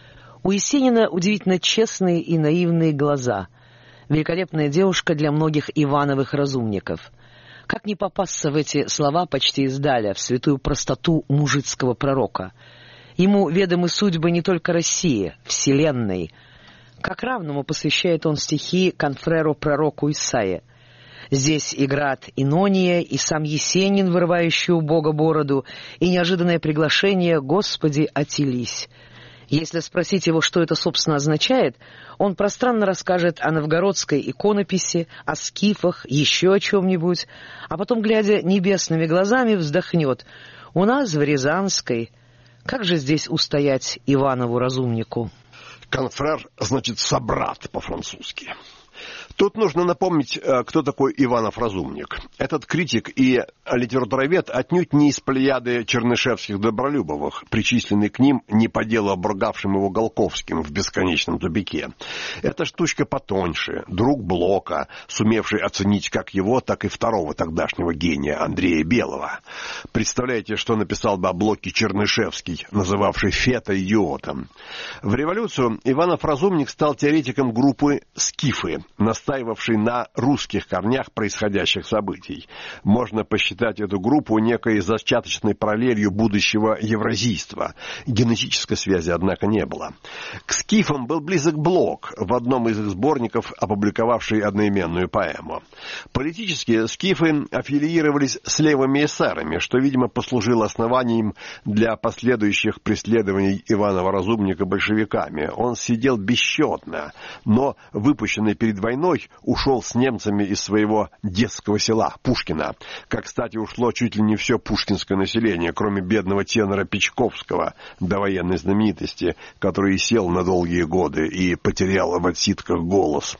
Speaker 3: У Есенина удивительно честные и наивные глаза, великолепная девушка для многих Ивановых разумников. Как не попасться в эти слова почти издаля, в святую простоту мужицкого пророка? Ему ведомы судьбы не только России, вселенной. Как равному посвящает он стихи конфреру-пророку Исаия. Здесь и град Инония, и сам Есенин, вырывающий у Бога бороду, и неожиданное приглашение «Господи, отелись». Если спросить его, что это, собственно, означает, он пространно расскажет о новгородской иконописи, о скифах, еще о чем-нибудь, а потом, глядя небесными глазами, вздохнет: «У нас в Рязанской. Как же здесь устоять Иванову-разумнику?»
Speaker 24: Конфрер значит «собрат» по-французски. Тут нужно напомнить, кто такой Иванов-разумник. Этот критик и литературовед отнюдь не из плеяды чернышевских-добролюбовых, причисленный к ним не по делу обругавшим его Голковским в «Бесконечном тупике». Это штучка потоньше, друг Блока, сумевший оценить как его, так и второго тогдашнего гения Андрея Белого. Представляете, что написал бы о Блоке Чернышевский, называвший Фета идиотом. В революцию Иванов-разумник стал теоретиком группы «Скифы», настаивавший на русских корнях происходящих событий. Можно посчитать эту группу некой зачаточной параллелью будущего евразийства. Генетической связи, однако, не было. К скифам был близок Блок, в одном из их сборников опубликовавший одноименную поэму. Политически скифы аффилировались с левыми эсерами, что, видимо, послужило основанием для последующих преследований Иванова-разумника большевиками. Он сидел бесчетно, но, выпущенный перед войной, ушел с немцами из своего детского села Пушкина. Как, кстати, ушло чуть ли не все пушкинское население, кроме бедного тенора Печковского, довоенной знаменитости, который сел на долгие годы и потерял в отсидках голос.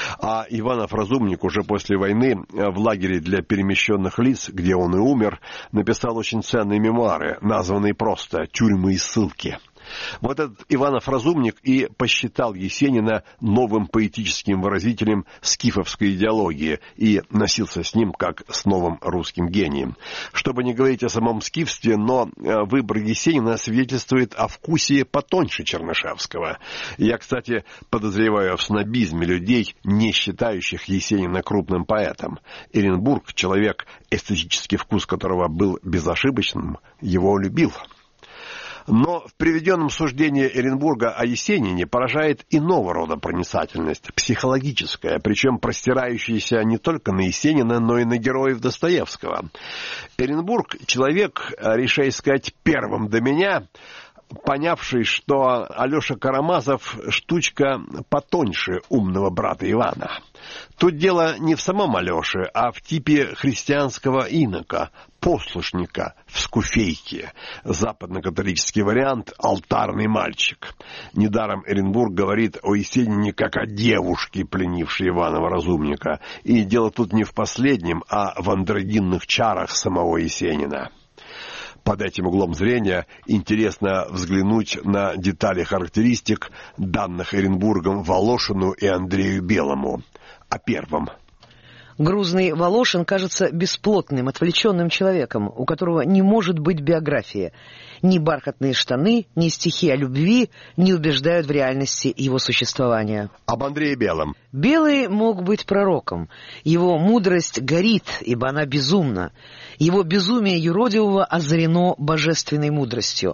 Speaker 24: А Иванов-разумник уже после войны в лагере для перемещенных лиц, где он и умер, написал очень ценные мемуары, названные просто «Тюрьмы и ссылки». Вот этот Иванов-разумник и посчитал Есенина новым поэтическим выразителем скифовской идеологии и носился с ним как с новым русским гением. Чтобы не говорить о самом скифстве, но выбор Есенина свидетельствует о вкусе потоньше Чернышевского. Я, кстати, подозреваю в снобизме людей, не считающих Есенина крупным поэтом. Эренбург, человек, эстетический вкус которого был безошибочным, его любил. Но в приведенном суждении Эренбурга о Есенине поражает иного рода проницательность, психологическая, причем простирающаяся не только на Есенина, но и на героев Достоевского. Эренбург — человек, решая сказать, первым до меня, понявший, что Алеша Карамазов штучка потоньше умного брата Ивана. Тут дело не в самом Алёше, а в типе христианского инока, послушника в скуфейке. Западно-католический вариант — алтарный мальчик. Недаром Эренбург говорит о Есенине как о девушке, пленившей Иванова-разумника. И дело тут не в последнем, а в андрогинных чарах самого Есенина. Под этим углом зрения интересно взглянуть на детали характеристик, данных Эренбургом Волошину и Андрею Белому. О первом.
Speaker 3: Грузный Волошин кажется бесплотным, отвлеченным человеком, у которого не может быть биографии. Ни бархатные штаны, ни стихи о любви не убеждают в реальности его существования.
Speaker 24: Об Андрее Белом.
Speaker 3: Белый мог быть пророком. Его мудрость горит, ибо она безумна. Его безумие юродивого озарено божественной мудростью.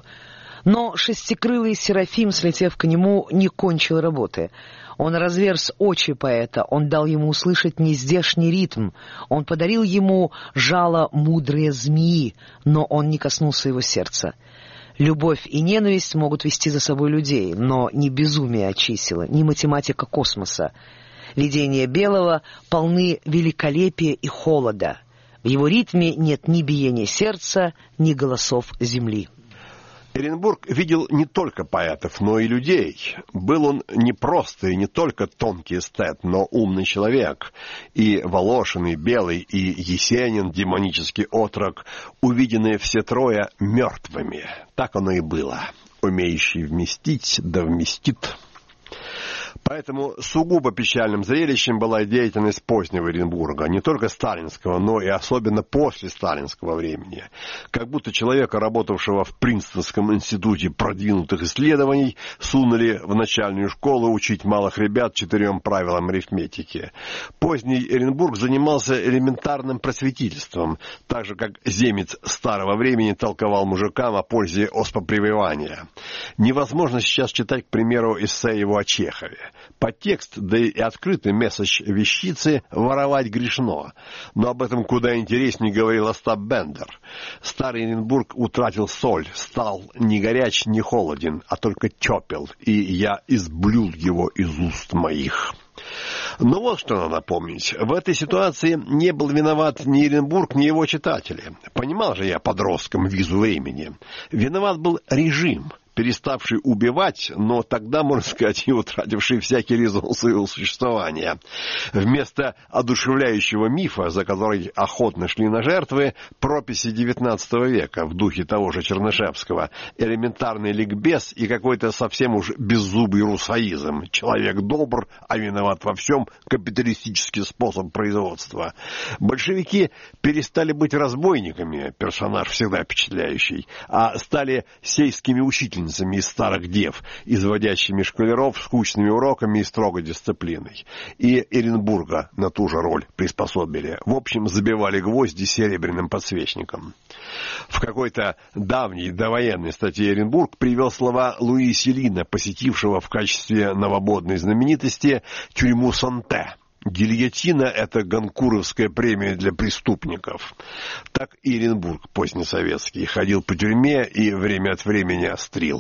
Speaker 3: Но шестикрылый Серафим, слетев к нему, не кончил работы. Он разверз очи поэта, он дал ему услышать нездешний ритм, он подарил ему жало мудрые змеи, но он не коснулся его сердца. Любовь и ненависть могут вести за собой людей, но не безумие от чисела, не математика космоса. Видения Белого полны великолепия и холода. В его ритме нет ни биения сердца, ни голосов земли.
Speaker 24: Эренбург видел не только поэтов, но и людей. Был он не просто и не только тонкий эстет, но умный человек. И Волошин, и Белый, и Есенин, демонический отрок, увиденные все трое мертвыми. Так оно и было. Умеющий вместить, да вместит. Поэтому сугубо печальным зрелищем была деятельность позднего Эренбурга, не только сталинского, но и особенно после сталинского времени. Как будто человека, работавшего в Принстонском институте продвинутых исследований, сунули в начальную школу учить малых ребят 4 правилам арифметики. Поздний Эренбург занимался элементарным просветительством, так же, как земец старого времени толковал мужикам о пользе оспопрививания. Невозможно сейчас читать, к примеру, эссе его о Чехове. Подтекст, да и открытый месседж вещицы воровать грешно. Но об этом куда интереснее говорил Остап Бендер. Старый Эренбург утратил соль, стал не горяч, не холоден, а только тепел, и я изблюл его из уст моих. Но вот что надо помнить. В этой ситуации не был виноват ни Эренбург, ни его читатели. Понимал же я подросткам визу времени. Виноват был режим, переставший убивать, но тогда, можно сказать, и утративший всякий резон своего существования. Вместо одушевляющего мифа, за который охотно шли на жертвы, прописи XIX века в духе того же Чернышевского, элементарный ликбез и какой-то совсем уж беззубый русоизм. Человек добр, а виноват во всем капиталистический способ производства. Большевики перестали быть разбойниками, персонаж всегда впечатляющий, а стали сельскими учителями из старых дев, изводящими школяров скучными уроками и строгой дисциплиной. И Эренбурга на ту же роль приспособили. В общем, забивали гвозди серебряным подсвечником. В какой-то давней довоенной статье Эренбург привел слова Луи Селина, посетившего в качестве новободной знаменитости тюрьму Санте. Гильотина — это гонкуровская премия для преступников. Так и Эренбург позднесоветский ходил по тюрьме и время от времени острил.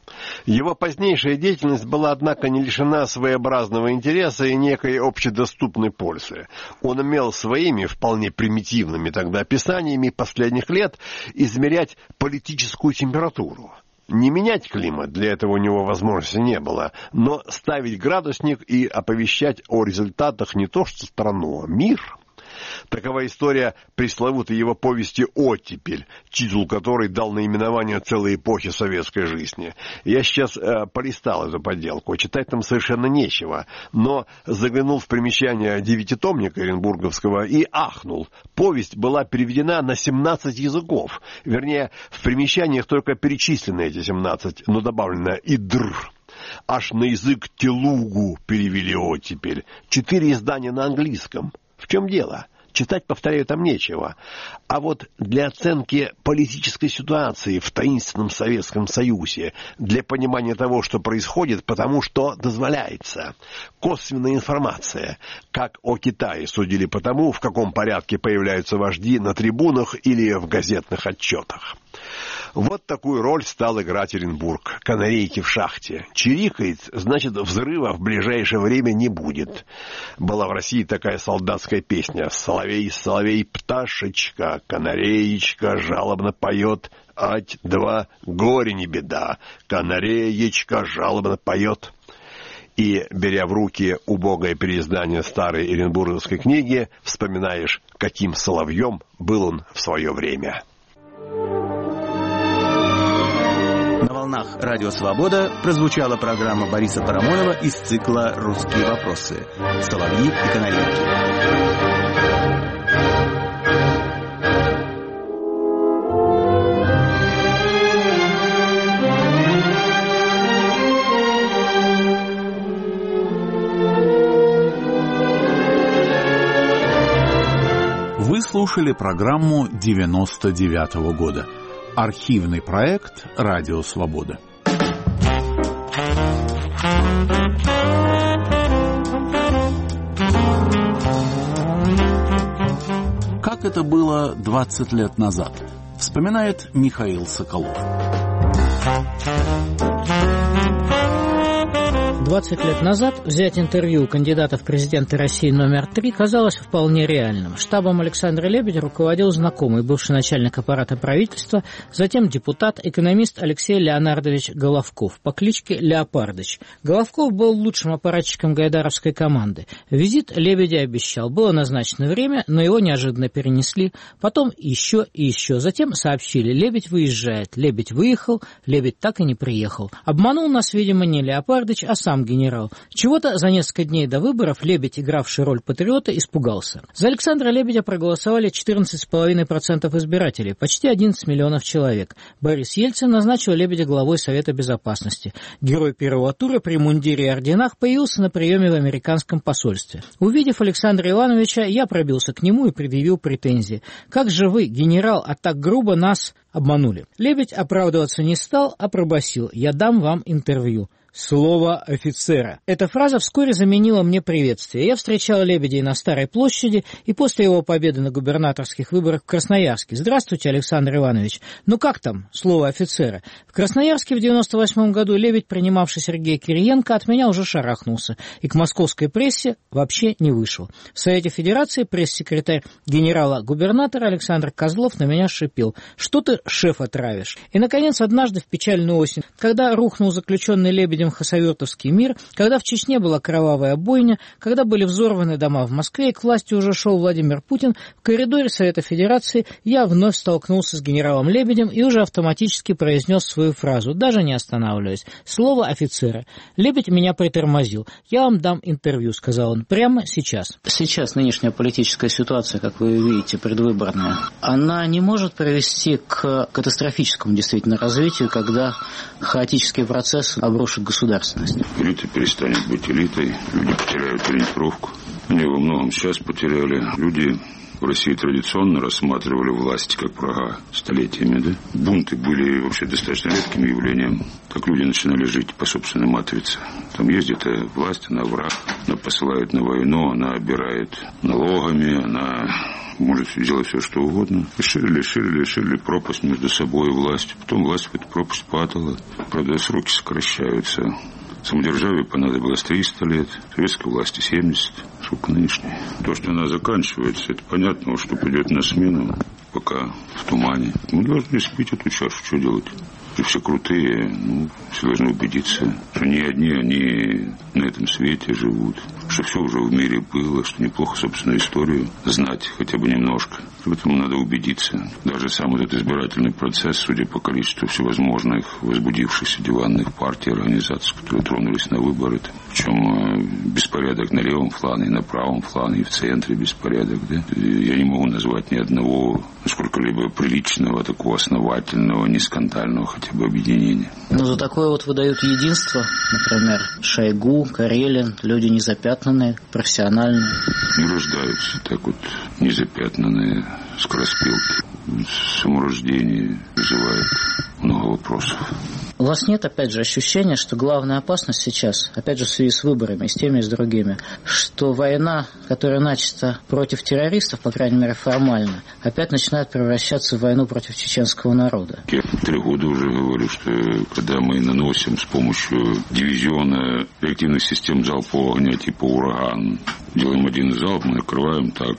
Speaker 24: Его позднейшая деятельность была, однако, не лишена своеобразного интереса и некой общедоступной пользы. Он умел своими, вполне примитивными тогда описаниями последних лет измерять политическую температуру. Не менять климат, для этого у него возможности не было, но ставить градусник и оповещать о результатах не то что страну, а мир. Такова история пресловутой его повести «Оттепель», титул которой дал наименование целой эпохи советской жизни. Я сейчас полистал эту подделку, читать там совершенно нечего, но заглянул в примечание девятитомника оренбурговского и ахнул. Повесть была переведена на 17 языков. Вернее, в примечаниях только перечислены эти 17, но добавлено и «др». Аж на язык телугу перевели «Оттепель». 4 издания на английском. В чем дело? Читать, повторяю, там нечего. А вот для оценки политической ситуации в таинственном Советском Союзе, для понимания того, что происходит, потому что дозволяется. Косвенная информация, как о Китае судили по тому, в каком порядке появляются вожди на трибунах или в газетных отчетах. Вот такую роль стал играть Оренбург. Канарейки в шахте. Чирикает, значит, взрыва в ближайшее время не будет. Была в России такая солдатская песня: «Соловей, соловей, пташечка, канареечка жалобно поет, ать-два, горе не беда, канареечка жалобно поет». И, беря в руки убогое переиздание старой оренбургской книги, вспоминаешь, каким соловьем был он в свое время.
Speaker 23: На волнах «Радио Свобода» прозвучала программа Бориса Парамонова из цикла «Русские вопросы». Соловьи и канарейки.
Speaker 1: Вы слушали программу 99-го года. Архивный проект «Радио Свобода». Как это было 20 лет назад, вспоминает Михаил Соколов.
Speaker 4: 20 лет назад взять интервью у кандидата в президенты России номер 3 казалось вполне реальным. Штабом Александра Лебедя руководил знакомый, бывший начальник аппарата правительства, затем депутат, экономист Алексей Леонардович Головков по кличке Леопардыч. Головков был лучшим аппаратчиком гайдаровской команды. Визит Лебедя обещал. Было назначено время, но его неожиданно перенесли. Потом еще и еще. Затем сообщили: Лебедь выезжает. Лебедь выехал, Лебедь так и не приехал. Обманул нас, видимо, не Леопардыч, а сам генерал. Чего-то за несколько дней до выборов Лебедь, игравший роль патриота, испугался. За Александра Лебедя проголосовали 14,5% избирателей, почти 11 миллионов человек. Борис Ельцин назначил Лебедя главой Совета Безопасности. Герой первого тура при мундире и орденах появился на приеме в американском посольстве. Увидев Александра Ивановича, я пробился к нему и предъявил претензии. «Как же вы, генерал, а так грубо нас обманули?» Лебедь оправдываться не стал, а пробасил: «Я дам вам интервью». Слово офицера. Эта фраза вскоре заменила мне приветствие. Я встречал Лебедя на Старой площади и после его победы на губернаторских выборах в Красноярске. «Здравствуйте, Александр Иванович. Ну как там, слово офицера?» В Красноярске в 98 году Лебедь, принимавший Сергея Кириенко, от меня уже шарахнулся и к московской прессе вообще не вышел. В Совете Федерации пресс-секретарь генерала-губернатора Александр Козлов на меня шипел: «Что ты, шефа, травишь?» И, наконец, однажды в печальную осень, когда рухнул заключенный Лебедем хасавюртовский мир, когда в Чечне была кровавая бойня, когда были взорваны дома в Москве и к власти уже шел Владимир Путин, в коридоре Совета Федерации я вновь столкнулся с генералом Лебедем и уже автоматически произнес свою фразу, даже не останавливаясь: «Слово офицера». Лебедь меня притормозил. «Я вам дам интервью», — сказал он, — «прямо сейчас». Сейчас нынешняя политическая ситуация, как вы видите, предвыборная, она не может привести к катастрофическому действительно развитию, когда хаотический процесс обрушит государственность.
Speaker 5: Элита перестанет быть элитой, люди потеряют ориентировку. Они во многом сейчас потеряли. Люди в России традиционно рассматривали власть как врага столетиями, да? Бунты были вообще достаточно редким явлением, как люди начинали жить по собственной матрице. Там ездит власть, она враг, она посылает на войну, она обирает налогами, она может сделать все, что угодно. Ширили пропасть между собой и властью. Потом власть в эту пропасть падала. Правда, сроки сокращаются. Самодержавию понадобилось 300 лет, советской власти 70. Сколько нынешней? То, что она заканчивается, это понятно, что придет на смену, пока в тумане. Мы должны спить эту чашу, что делать? Все крутые, все должны убедиться, что не одни они на этом свете живут, что все уже в мире было, что неплохо собственную историю знать хотя бы немножко. Поэтому надо убедиться. Даже сам этот избирательный процесс, судя по количеству всевозможных возбудившихся диванных партий, организаций, которые тронулись на выборы, причем беспорядок на левом фланге, на правом фланге, и в центре беспорядок. Да? Я не могу назвать ни одного сколько-либо приличного, такого основательного, не скандального хотя бы объединения.
Speaker 4: Но за такое вот выдают единство, например, Шойгу, Карелин, люди незапятнанные, профессиональные.
Speaker 5: Не рождаются так вот незапятнанные скороспелки. Саморождение вызывает много вопросов.
Speaker 4: У вас нет, опять же, ощущения, что главная опасность сейчас, опять же, в связи с выборами, с теми и с другими, что война, которая начата против террористов, по крайней мере, формально, опять начинает превращаться в войну против чеченского народа?
Speaker 5: Я 3 года уже говорю, что когда мы наносим с помощью дивизиона реактивных систем залпового огня типа «Ураган», делаем один залп, мы накрываем так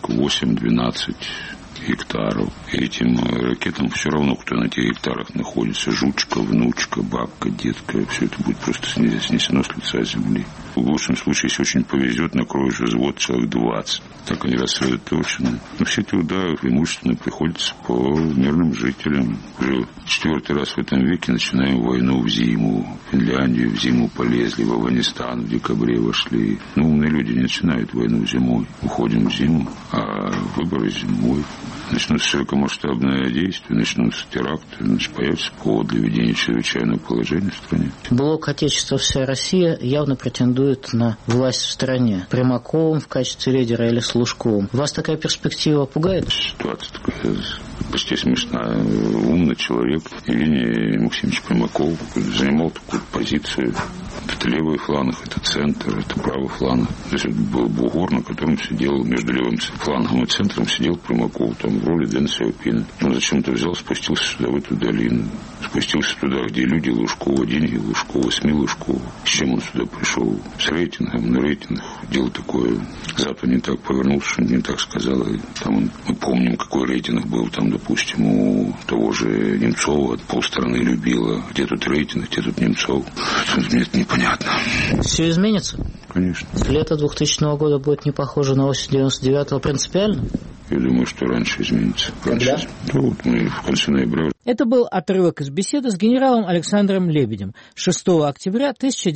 Speaker 5: 8-12 гектаров. И этим ракетам все равно, кто на тех гектарах находится. Жучка, внучка, бабка, детка. Все это будет просто снесено с лица земли. В лучшем случае, если очень повезет, накроешь взвод человек 20. Так они рассредоточены. Но все эти удары преимущественно приходятся по мирным жителям. Уже 4-й раз в этом веке начинаем войну в зиму. В Финляндию в зиму полезли, в Афганистан в декабре вошли. Но умные люди не начинают войну зимой. Уходим в зиму, а выборы зимой. Начнутся широкомасштабные действия, начнутся теракты, значит, появится повод для введения чрезвычайного положения в стране.
Speaker 4: Блок «Отечество. Вся Россия» явно претендует на власть в стране. Примаковым в качестве лидера или с Лужковым. Вас такая перспектива пугает?
Speaker 5: Ситуация такая почти смешная. Умный человек Евгений Максимович Примаков занимал такую позицию. Это левый фланг, это центр, это правый фланг. Здесь был бугор, на котором сидел, между левым флангом и центром сидел Примаков, там в роли Дэн Сяопина. Он зачем-то взял, спустился сюда, в эту долину. Спустился туда, где люди Лужкова, деньги Лужкова, СМИ Лужкова. С чем он сюда пришел? С рейтингом, на рейтингах. Дело такое. Запад не так повернулся, что не так сказал. И там мы помним, какой рейтинг был там, допустим, у того же Немцова. Полстраны любила. Где тут рейтинг, где тут Немцов? Мне это непонятно.
Speaker 4: Все изменится?
Speaker 5: Конечно.
Speaker 4: Лето 2000 года будет не похоже на осень 99-го принципиально?
Speaker 5: Я думаю, что раньше изменится.
Speaker 4: Когда?
Speaker 5: Вот мы в конце ноября.
Speaker 4: Это был отрывок из беседы с генералом Александром Лебедем 6 октября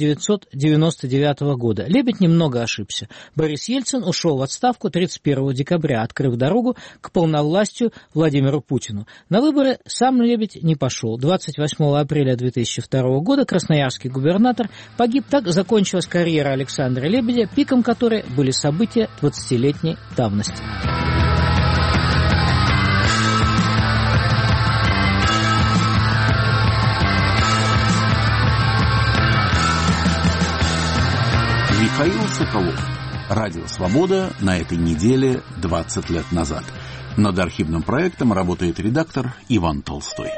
Speaker 4: 1999 года. Лебедь немного ошибся. Борис Ельцин ушел в отставку 31 декабря, открыв дорогу к полновластию Владимиру Путину. На выборы сам Лебедь не пошел. 28 апреля 2002 года красноярский губернатор погиб. Так закончилась карьера Александра Лебедя, пиком которой были события 20-летней давности.
Speaker 1: Михаил Соколов. Радио «Свобода» на этой неделе 20 лет назад. Над архивным проектом работает редактор Иван Толстой.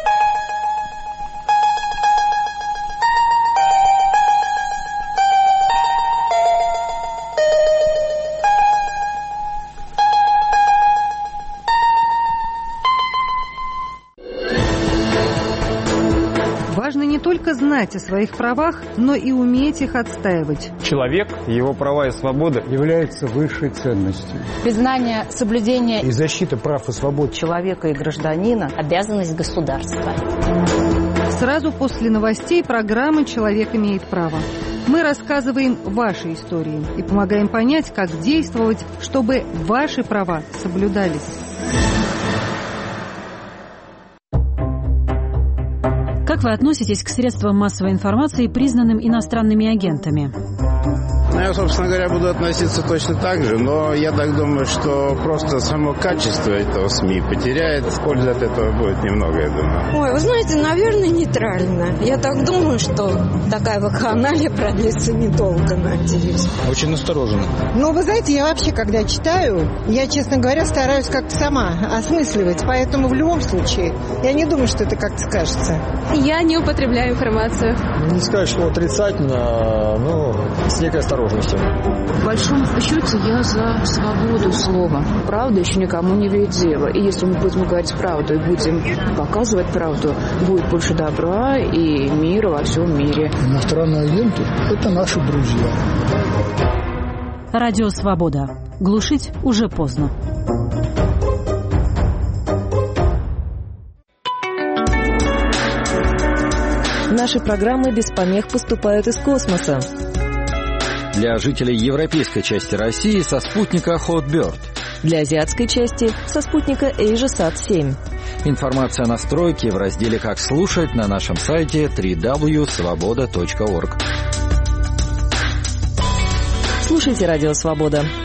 Speaker 21: Важно не только знать о своих правах, но и уметь их отстаивать.
Speaker 16: Человек, его права и свобода являются высшей ценностью.
Speaker 6: Признание, соблюдение
Speaker 16: и защита прав и свобод
Speaker 6: человека и гражданина – обязанность государства.
Speaker 21: Сразу после новостей программы «Человек имеет право». Мы рассказываем ваши истории и помогаем понять, как действовать, чтобы ваши права соблюдались.
Speaker 10: Как вы относитесь к средствам массовой информации, признанным иностранными агентами?
Speaker 8: Я, собственно говоря, буду относиться точно так же, но я так думаю, что просто само качество этого СМИ потеряет. Пользы от этого будет немного, я думаю.
Speaker 9: Ой, вы знаете, наверное, нейтрально. Я так думаю, что такая вакханалия продлится недолго, надеюсь.
Speaker 16: Очень настороженно.
Speaker 11: Ну, вы знаете, я вообще, когда читаю, я, честно говоря, стараюсь как-то сама осмысливать. Поэтому в любом случае, я не думаю, что это как-то скажется.
Speaker 25: Я не употребляю информацию.
Speaker 26: Не сказать, что отрицательно, но с некой осторожностью.
Speaker 27: В большом счете я за свободу слова. Правда еще никому не ведет дело. И если мы будем говорить правду и будем показывать правду, будет больше добра и мира во всем мире.
Speaker 26: Иностранные агенты – это наши друзья.
Speaker 10: Радио «Свобода». Глушить уже поздно.
Speaker 2: Наши программы без помех поступают из космоса.
Speaker 7: Для жителей европейской части России со спутника Hotbird.
Speaker 2: Для азиатской части со спутника AsiaSat-7.
Speaker 7: Информация о настройке в разделе «Как слушать» на нашем сайте www.svoboda.org.
Speaker 2: Слушайте «Радио Свобода».